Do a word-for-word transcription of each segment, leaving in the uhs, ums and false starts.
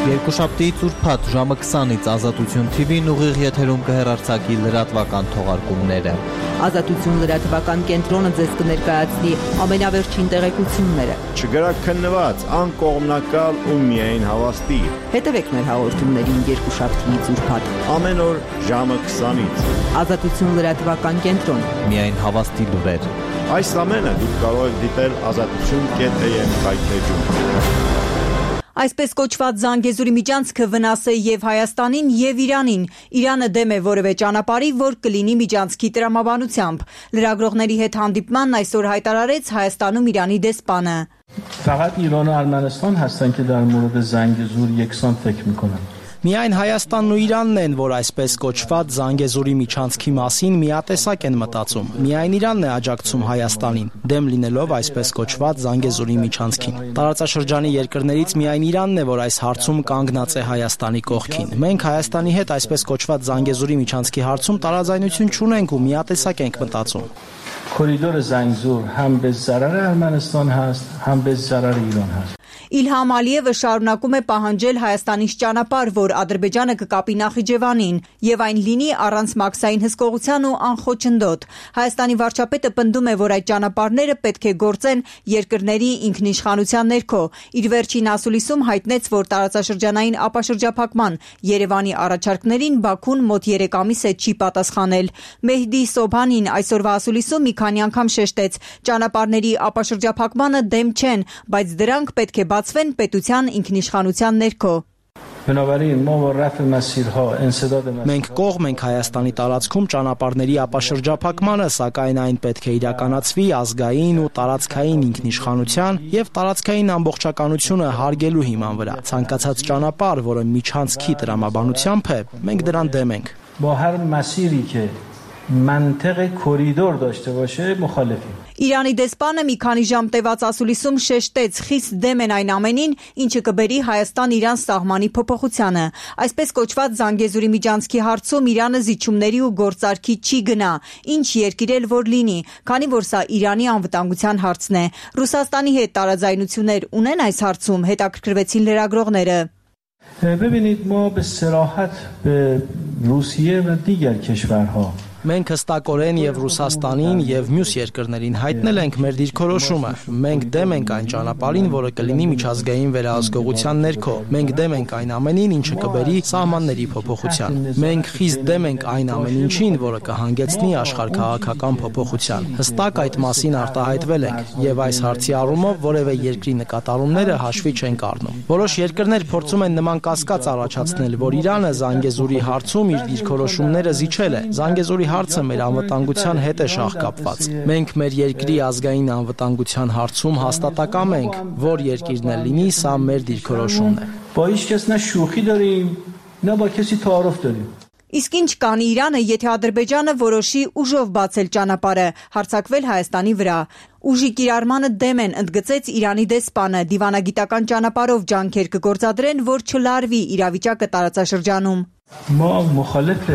Երկուշաբթիից ուրբաթ ժամը քսանից Ազատություն թի վին ուղիղ եթերում կհեռարձակի լրատվական թողարկումները։ Ազատություն լրատվական կենտրոնը ձեզ կներկայացնի ամենավերջին տեղեկությունները։ Չգրաքննված, անկողմնակալ ու միայն հավաստի։ Հետևեք մեր հաղորդումներին երկուշաբթիից ուրբաթ ամեն օր ժամը քսանից։ Ազատություն լրատվական կենտրոն։ Միայն հավաստի լուրեր։ Այս ամենը դուք կարող եք դիտել ազատություն կետ է եմ կայքեջում։ Այսպես կոչված Զանգեզուրի միջանցքը վնաս է եւ Հայաստանին եւ Իրանին։ Իրանը դեմ է որևէ ճանապարհի, որ կլինի միջանցքի տրամաբանությամբ։ Լրագրողների հետ հանդիպման այսօր հայտարարեց Հայաստանում Իրանի դեսպանը։ فقط ایران و ارمنستان هستن که در مورد زنگزور یکسان فکر میکنن. Միայն Հայաստանն ու Իրանն են, որ այսպես կոչված Զանգեզուրի միջանցքի մասին միատեսակ են մտածում։ Միայն Իրանն է աջակցում Հայաստանին, դեմ լինելով այսպես կոչված Զանգեզուրի միջանցքին։ Տարածաշրջանի երկրներից միայն Իրանն է, որ այս հարցում կանգնած է Հայաստանի կողքին։ Մենք Հայաստանի հետ այսպես կոչված Զանգեզուրի միջանցքի հարցում տարաձայնություն չունենք ու միատեսակ ենք մտածում։ کوریدور زنگزور هم به ضرر ارمنستان هست هم به ضرر ایران هست. Իլհամ Ալիևը շարունակում է պահանջել Հայաստանից ճանապարհ, որ Ադրբեջանը կկապի Նախիջևանին եւ այն լինի առանց մաքսային հսկողության ու անխոչնդոտ։ Հայաստանի վարչապետը պնդում է, որ այդ ճանապարհները պետք է գործեն երկրների ինքնիշխանության ներքո։ Իր վերջին ասուլիսում հայտնեց, որ տարածաշրջանային ապաշրջափակման Երևանի առաջարկներին Բաքուն մոտ երեք ամիս է չի պատասխանել։ Մեհդի Սոբհանին այսօրվա ասուլիսում մի քանի անգամ շեշտեց. ճանապարհների ապաշրջափակմանը դեմ չեն, բայց դրանք պետք է բացվեն պետության ինքնիշխանության ներքո։ Մենք կողմ ենք Հայաստանի տարածքում ճանապարհների ապաշրջափակմանը, սակայն այն պետք է իրականացվի ազգային ու տարածքային ինքնիշխանության եւ տարածքային ամբողջականությունը հարգելու հիման վրա։ Ցանկացած ճանապարհ, որը միջանցքի տրամաբանությամբ է, մենք դրան դեմ ենք։ منطق کوریدور داشته باشه مخالفیم. Իրանի դեսպանը մի քանի ժամ տևած ասուլիսում շեշտեց խիստ դեմ են այն ամենին, ինչը կբերի Հայաստան-Իրան սահմանի փոփոխությանը։ Այսպես կոչված Զանգեզուրի միջանցքի հարցում Իրանը զիջումների ու գործարքի չի գնա, ինչ երկիր էլ որ լինի, քանի որ սա Իրանի անվտանգության հարցն է։ Ռուսաստանի հետ տարաձայնություններ ունեն այս հարցում, հետաքրքրվեցին լրագրողները։ ببینید ما به صراحت به روسیه و دیگر کشورها Մենք հստակորեն եւ Ռուսաստանին եւ մյուս երկրներին հայտնել ենք մեր դիրքորոշումը։ Մենք դեմ ենք այն ճանապարհին, որը կլինի միջազգային վերահսկողության ներքո։ Մենք դեմ ենք այն ամենին, ինչը կբերի սահմանների փոփոխության։ Մենք խիստ դեմ ենք այն ամեն ինչին, որը կհանգեցնի աշխարհքաղաքական փոփոխության։ Հստակ այդ մասին արտահայտվել ենք եւ այս հարցի առումով որևէ երկրի նկատառումները հաշվի չենք առնում։ Որոշ երկրներ փորձում են նման կասկած առաջացնել, որ Իրանը Զանգեզուրի հարցում իր դիրքորոշումները զիջել է։ Զանգեզուրի հարցը մեր անվտանգության հետ է շահկապված։ Մենք մեր երկրի ազգային անվտանգության հարցում հաստատակամ ենք, որ երկիրն է լինի, սա մեր դիրքորոշումն է։ با هیچ کس نه شوخی داریم نه با کسی تعارف داریم. Իսկ ինչ կանի Իրանը, եթե Ադրբեջանը որոշի ուժով բացել ճանապարհը, հարձակվել Հայաստանի վրա։ Ուժի կիրառմանը դեմ են, ընդգծեց Իրանի դեսպանը, դիվանագիտական ճանապարհով ջանքեր կգործադրեն, որ չլարվի իրավիճակը տարածաշրջանում։ ما مخالف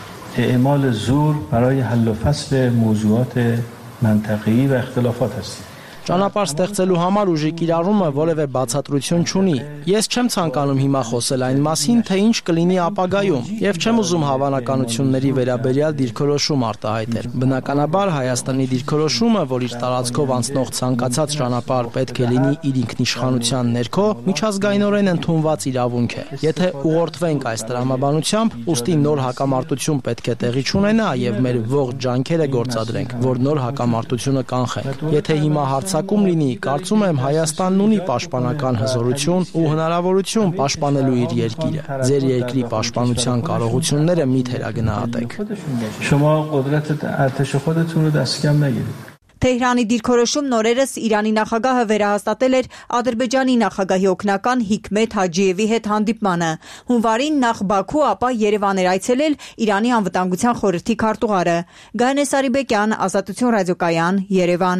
اعمال زور برای حل و فصل موضوعات منطقه‌ای و اختلافات هستیم. Ճանապարհ ստեղծելու համար ուժի կիրառումը որևէ բացատրություն չունի։ Ես չեմ ցանկանում հիմա խոսել այն մասին, թե ինչ կլինի ապագայում, եւ չեմ ուզում հավանականությունների վերաբերյալ դիրքորոշում արտահայտել։ Բնականաբար Հայաստանի դիրքորոշումը, որ իր տարածքով անցնող ցանկացած ճանապարհ պետք է լինի իր ինքնիշխանության ներքո, միջազգայինորեն ընդունված իրավունք է։ Եթե ուղղորդվենք այս տրամաբանությամբ, ուստի նոր հակամարտություն պետք է տեղի չունենա եւ մեր ողջ ջանքերը գործադրենք, որ նոր հակամարտությունը կանխենք։ Եթե հիմա Հարձակում լինի, կարծում եմ Հայաստանն ունի պաշտպանական հզորություն ու հնարավորություն պաշտպանելու իր երկիրը։ Ձեր երկրի պաշտպանության կարողությունները մի թերագնահատեք։ شما قدرت ارتش خودتون رو دست کم نگیرید. Թեհրանի դիրքորոշումն օրերս Իրանի նախագահը վերահաստատել էր Ադրբեջանի նախագահի օգնական Հիկմետ Հաջիևի հետ հանդիպմանը։ Հունվարին նախ Բաքու, ապա Երևան էր այցելել Իրանի անվտանգության խորհրդի քարտուղարը։ Գայանե Սարիբեկյան, Ազատություն ռադիոկայան, Երևան։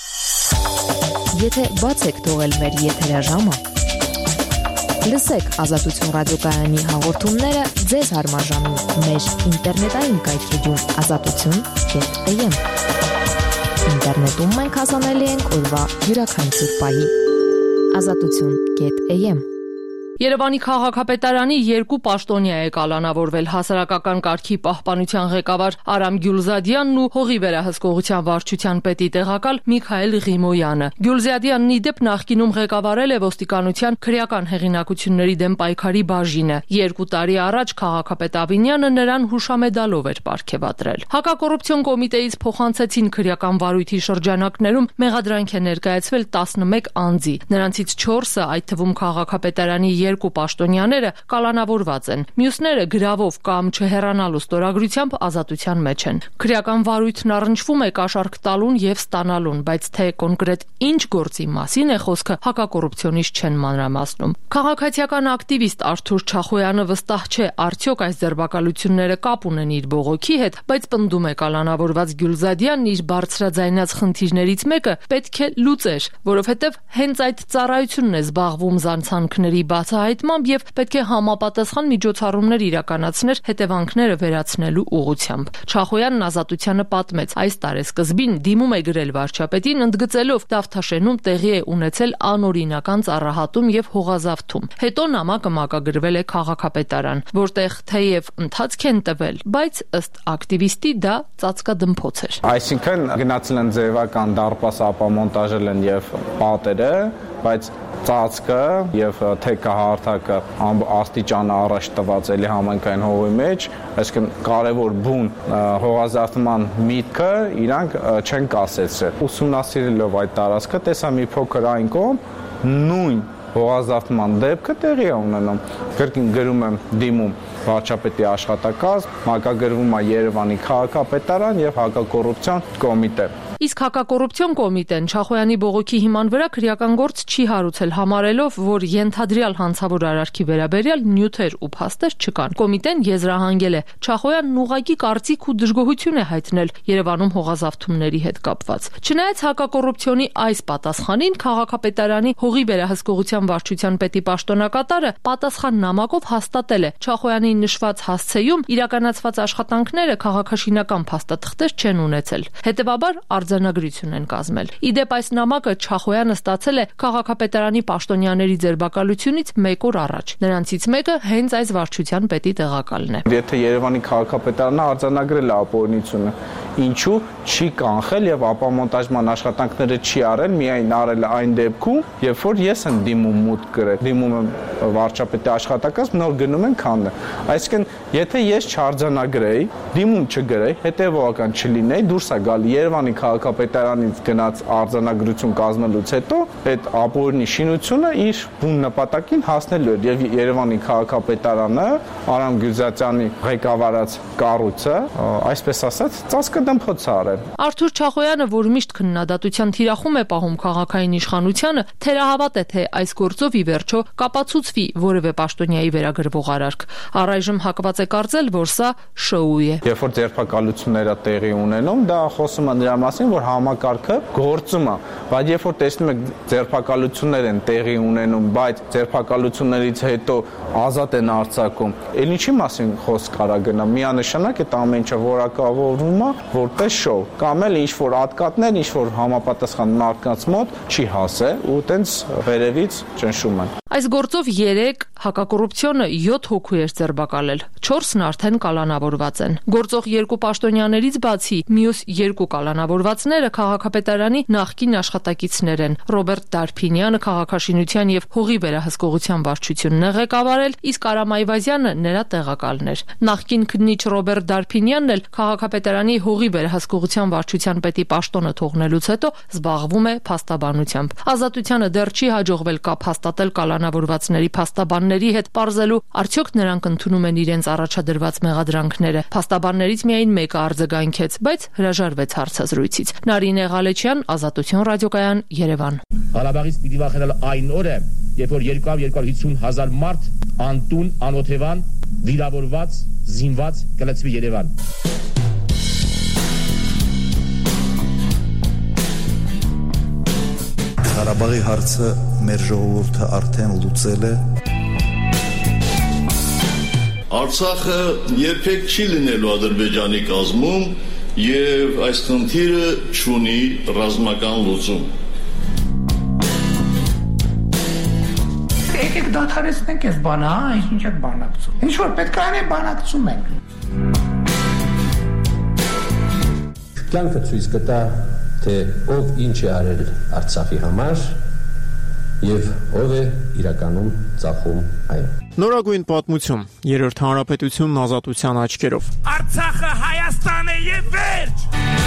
Եթե բաց եք թողել մեր եթերաժամը, լսեք Ազատություն ռադիոկայանի հաղորդումները ձեզ հարմարժամին մեր ինտերնետային կայքեջում ազատություն կետ եմ։ Ինտերնետում մենք հասանելի ենք օրվա յուրաքանչյուր պահի ազատություն կետ եմ։ Երևանի քաղաքապետարանի երկու պաշտոնյա է կալանավորվել հասարակական կարգի պահպանության ղեկավար Արամ Գյուլզադյանն ու հողի վերահսկողության վարչության պետի տեղակալ Միքայել Ղիմոյանը։ Գյուլզադյանն ի դեպ նախկինում ղեկավարել է ոստիկանության քրեական հեղինակությունների դեմ պայքարի բաժինը։ Երկու տարի առաջ քաղաքապետ Ավինյանը նրան հուշամեդալով էր պարգևատրել։ Հակակոռուպցիոն կոմիտեից փոխանցեցին քրեական վարույթի շրջանակներում մեղադրանք է ներկայացվել տասնմեկ անձի։ Նրանցից չորսը, այդ թվում քաղաքապետարանի երկու պաշտոնյաները կալանավորված են։ Մյուսները գրավով կամ չհեռանալու ստորագրությամբ ազատության մեջ են։ Քրեական վարույթն առնչվում է կաշառք տալուն եւ ստանալուն, բայց թե կոնկրետ ինչ գործի մասին է խոսքը հակակոռուպցիոնից չեն մանրամասնում։ Քաղաքացիական ակտիվիստ Արթուր Չախոյանը վստահ չէ, արդյոք այս ձերբակալությունները կապ ունեն իր բողոքի հետ, բայց պնդում է կալանավորված Գյուլզադյանն իր բարձրաձայնած խնդիրներից մեկը պետք է լուծեր, որովհետեւ հենց այդ ծառայությունն է զբաղվում զանցանքների բացահայտմամբ եւ պետք է համապատասխան միջոցառումներ իրականացներ հետևանքները վերացնելու ուղղությամբ։ Չախոյանն ազատությանը պատմեց, այս տարեսկզբին դիմում է գրել վարչապետին, ընդգծելով Դավթաշենում տեղի է ունեցել անօրինական ծառահատում եւ հողազավթում։ Հետո նամակը մակագրվել է քաղաքապետարան, որտեղ թեև ընթացք են տվել, բայց ըստ ակտիվիստի դա ծածկադմփոց էր։ Այսինքն գնացել են ձևական դարպաս ապամոնտաժել են եւ պատերը, բայց ծածկը եւ թեքահարթակը աստիճանը առաջ տված էլի համայնքային հողի մեջ, այսինքն կարևոր բուն հողազավթման միտքը իրանք չեն կասեցրել։ Ուսումնասիրելով այդ տարածքը տեսա մի փոքր այն կողմ նույն հողազավթման դեպքը տեղի է ունենում։ Կրկին գրում եմ դիմում վարչապետի աշխատակազմ, մակագրվում է Երևանի քաղաքապետարան եւ հակակոռուպցիոն կոմիտե։ Իսկ հակակոռուպցիոն կոմիտեն Չախոյանի բողոքի հիման վրա քրեական գործ չի հարուցել, համարելով, որ ենթադրյալ հանցավոր արարքի վերաբերյալ նյութեր ու փաստեր չկան։ Կոմիտեն եզրահանգել է Չախոյանն ուղղակի կարծիք ու դժգոհություն է հայտնել Երևանում հողազավթումների հետ կապված։ Չնայած հակակոռուպցիոնի այս պատասխանին քաղաքապետարանի հողի վերահսկողության վարչության պետի պաշտոնակատարը պատասխան նամակով հաստատել է Չախոյանի նշված հասցեում իրականացված աշխատանքները քաղաքաշինական փաստաթղթեր չեն ունեցել։ Հետևաբար արձանագրություն են կազմել։ Իդեպ այս նամակը Չախոյանը ստացել է քաղաքապետարանի պաշտոնյաների ձերբակալությունից մեկ օր առաջ։ Նրանցից մեկը հենց այս վարչության պետի տեղակալն է։ Եթե Երևանի քաղաքապետարանը արձանագրել է ապօրինությունը, ինչու չի կանխել եւ ապամոնտաժման աշխատանքները չի արել, միայն արել այն դեպքում, երբ որ ես եմ դիմում մուտք գրել, դիմում եմ վարչապետի աշխատակազմ, նոր գնում են քանդը։ Այսինքն, եթե ես չարձանագրեի, դիմում չգրեի, հետեւողական չլինեի, դուրս է գալի Երևանի քաղաքապետարանից գնաց արձանագրություն կազմելուց հետո այդ ապօրինի շինությունը իր բուն նպատակին հասնելու էր եւ Երևանի քաղաքապետարանը Արամ Գյուլզադյանի ղեկավարած կառույցը, այսպես ասած, ծածկադմփոց է արել։ Արթուր Չախոյանը, որ միշտ քննադատության թիրախում է պահում քաղաքային իշխանությանը, թերահավատ է, թե այս գործով ի վերջո կապացուցվի որևէ պաշտոնյայի վերագրվող արարք։ Առայժմ հակված է կարծել, որ սա շոու է։ Երբ որ ձերբակալությունները տեղի ունենում, դա խոսում է նրա մասին, որ համակարգը գործում է, բայց երբ որ տեսնում եք ձերբակալություններ են տեղի ունենում, բայց ձերբակալություններից հետո ազատ են արձակում, ել ինչի մասին խոսք կարա գնա, միանշանակ այդ ամեն ինչը որակավորվում է որպես շոու, կամ էլ ինչ որ ատկատներ, ինչ որ համապատասխան մարդկանց մոտ չի հասել ու տենց վերևից ճնշում են։ Այս գործով երեք հակակոռուպցիոնը յոթ հոգու էր ձերբակալել, չորսն արդեն կալանավորված են։ Գործող երկու պաշտոնյաներից բացի մյուս երկու կալանավորվածները քաղաքապետարանի նախկին աշխատակիցներ են։ Ռոբերտ Դարփինյանը քաղաքաշինության եւ հողի վերահսկողության վարչությունն է ղեկավարել, իսկ Արամ Այվազյանը նրա տեղակալն էր։ Նախկին քննիչ Ռոբերտ Դարփինյանն էլ քաղաքապետարանի հողի վերահսկողության վարչության պետի պաշտոնը թողնելուց հետո զբաղվում է փաստաբանությամբ։ Ազատությանը դեռ չի հաջողվել կապ հաստատել կալանավորվածների փաստաբանների հետ, պարզելու արդյոք նրանք ընդունում են իրենց առաջադրված մեղադրանքները։ Փաստաբաններից միայն մեկը արձագանքեց, բայց հրաժարվեց հարցազրույցից։ Նարինե Ղալեչյան, Ազատություն ռադիոկայան, Երևան։ Ղարաբաղից պիտի վախենալ այն օրը, երբ որ երկու հարյուր հիսուն հազար մարդ անտուն, անօթևան, վիրավորված, զինված կլցվի Երևան։ Ղարաբաղի հարցը մեր ժողովուրդը արդեն լուծել է։ Արցախը երբեք չի լինելու Ադրբեջանի կազմում եւ այս խնդիրը չունի ռազմական լուծում։ Եկեք դադարեցնենք այս բանը, հա, ինչ եք բանակցում։ Ինչ որ պետք է անեն, բանակցում ենք։ Կյանքը ցույց կտա, թե ով ինչ է արել Արցախի համար եւ ով է իրականում ծախում այն։ Նորագույն պատմություն, երրորդ հանրապետությունն ազատության աչքերով։ Արցախը Հայաստան է եւ վերջ։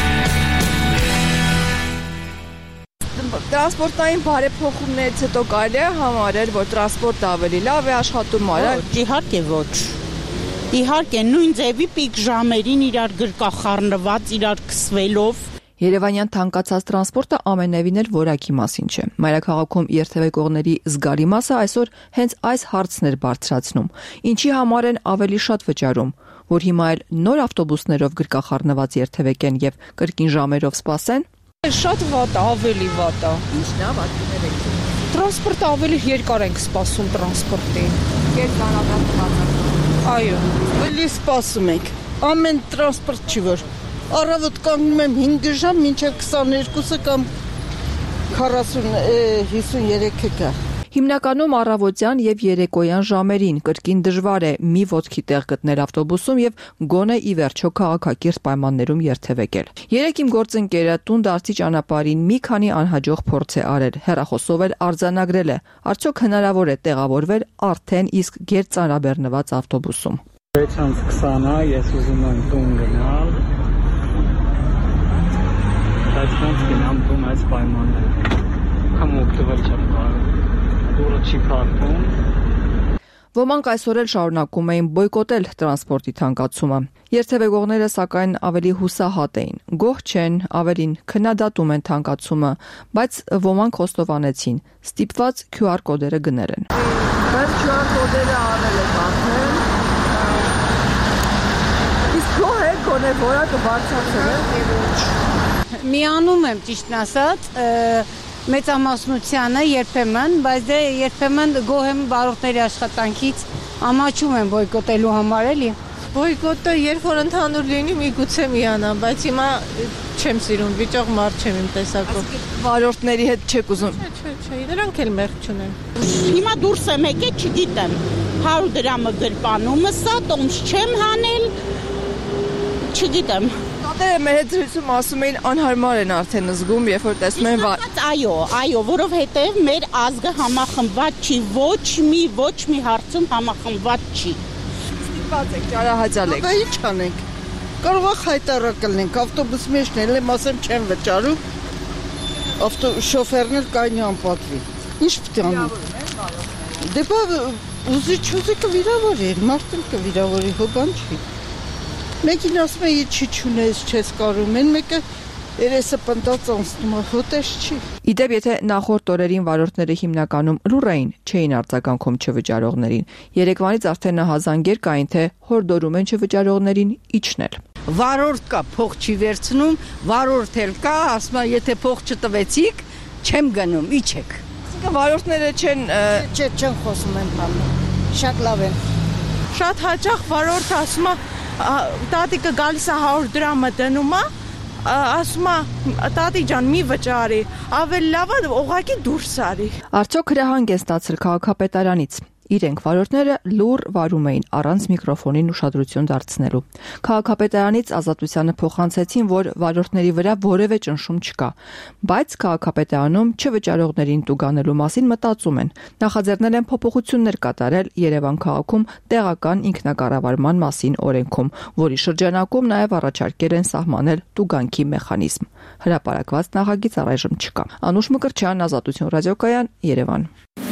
Տրանսպորտային բարեփոխումներից հետո կարելի է համարել, որ տրանսպորտը ավելի լավ է աշխատում արել։ Իհարկե ոչ։ Իհարկե նույն ձևի պիկ ժամերին իրար գրկախառնված, իրար քսվելով։ Երևանյան թանկացած տրանսպորտը ամենևին էլ որակի մասին չէ։ Մայրաքաղաքում երթևեկողների զգալի մասը այսօր հենց այս հարցն էր բարձրացնում։ Ինչի համար են ավելի շատ վճարում, որ հիմա էլ նոր ավտոբուսներով գրկախառնված երթևեկեն եւ կրկին ժամերով սպասեն։ Շատ վատ է, ավելի վատ է։ Ինչն է վատները։ Տրանսպորտը ավելի երկար ենք սպասում տրանսպորտին։ Երկարաբար։ Այո, ավելի սպասում ենք։ Ամեն տրանսպորտ չի որ առավոտ կանգնում եմ հինգ ժամ, մինչև քսաներկուսը կամ քառասուն հիսուներեքը գա։ Հիմնականում առավոտյան եւ երեկոյան ժամերին կրկին դժվար է մի ոտքի տեղ գտնել ավտոբուսում եւ գոնե ի վերջո քաղաքակիրթ պայմաններում երթևեկել։ Երեք իմ գործընկերը տուն դարձի ճանապարհին մի քանի անհաջող փորձ է արել, հեռախոսով էլ արձանագրել է, արդյոք հնարավոր է տեղավորվել արդեն իսկ գերծանրաբեռնված ավտոբուսում։ վեց քսանը ես ուզում եմ տուն գնալ։ Բայց ոնց գնամ տուն այս պայմաններում։ Կամ օգտվել չեմ կարող։ Դուրը չի փակվում։ Ոմանք այսօր էլ շարունակում էին բոյկոտել տրանսպորտի թանկացումը։ Երթևեկողները սակայն ավելի հուսահատ էին։ Գոհ չեն, ավելին քննադատում են թանկացումը, բայց ոմանք խոստովանեցին, ստիպված քյու ար կոդերը գնել են։ Բայց քյու ար կոդերը արել եք արդեն։ Իսկ գոհ եք, գոնե որակը բարձրացել է։ Միանում եմ ճիշտն ասած, մեծամասնությանը երբեմն, բայց դե երբեմն գոհ եմ վարորդների աշխատանքից, ամաչում եմ բոյկոտելու համար էլի։ Բոյկոտը երբ որ ընդհանուր լինի, միգուցե միանամ, բայց հիմա չեմ սիրում, վիճող մարդ չեմ իմ տեսակով։ Վարորդների հետ չեք ուզում։ Չէ, չէ, չէ, նրանք էլ մեղք չունեն։ Հիմա դուրս եմ եկել, չգիտեմ, հարյուր դրամը գրպանումը սա, տոմս չեմ հանել, չգիտեմ։ Տատերը մեր հետ զրույցում ասում էին անհարմար են արդեն զգում, երբ որ տեսնում են վար։ Այո, այո, որովհետև մեր ազգը համախմբված չի, ոչ մի ոչ մի հարցում համախմբված չի։ Ստիպված եք, ճարահաճալ եք։ Դա ինչ անենք։ Կարող է խայտարակ լինենք, ավտոբուս մեջն էլ եմ ասեմ չեմ վճարում։ Ավտո շոֆերն էլ կայնի անպատվի։ Ինչ պետք է անենք։ Դե բա ուզի չուզի կվիրավորի, մարդն կվիրավորի, հո բան չի։ Մեկին ասում է չի չունես, չես կարում են, մեկը երեսը պնդած անցնում է, հոտես չի։ Իդեպ, եթե նախորդ օրերին վարորդները հիմնականում լուռ էին, չէին արձագանքում չվճարողներին, երեկվանից արդեն նահազանգեր կային, թե հորդորում են չվճարողներին իջնել։ Վարորդ կա, փող չի վերցնում, վարորդ էլ կա, ասում է եթե փող չտվեցիք, չեմ գնում, իջեք։ Այսինքն վարորդները չեն Չէ, չեն խոսում են բանը։ Շատ լավ են։ Շատ հաճախ վարորդը ասում է տատիկը գալիս է հարյուր դրամը դնում է, ասում է տատի ջան մի վճարի, ավելի լավ է ուղղակի դուրս արի։ Արդյոք հրահանգ է ստացել քաղաքապետարանից։ Իրենք վարորդները լուռ վարում էին առանց միկրոֆոնին ուշադրություն դարձնելու։ Քաղաքապետարանից Ազատությանը փոխանցեցին, որ վարորդների վրա որևէ ճնշում չկա, բայց քաղաքապետարանում չվճարողներին տուգանելու մասին մտածում են։ Նախաձեռնել են փոփոխություններ կատարել Երևան քաղաքում տեղական ինքնակառավարման մասին օրենքում, որի շրջանակում նաև առաջարկել են սահմանել տուգանքի մեխանիզմ։ Հրապարակված նախագիծ առայժմ չկա։ Անուշ Մկրտչյան, Ազատություն ռադիոկայան, Երևան։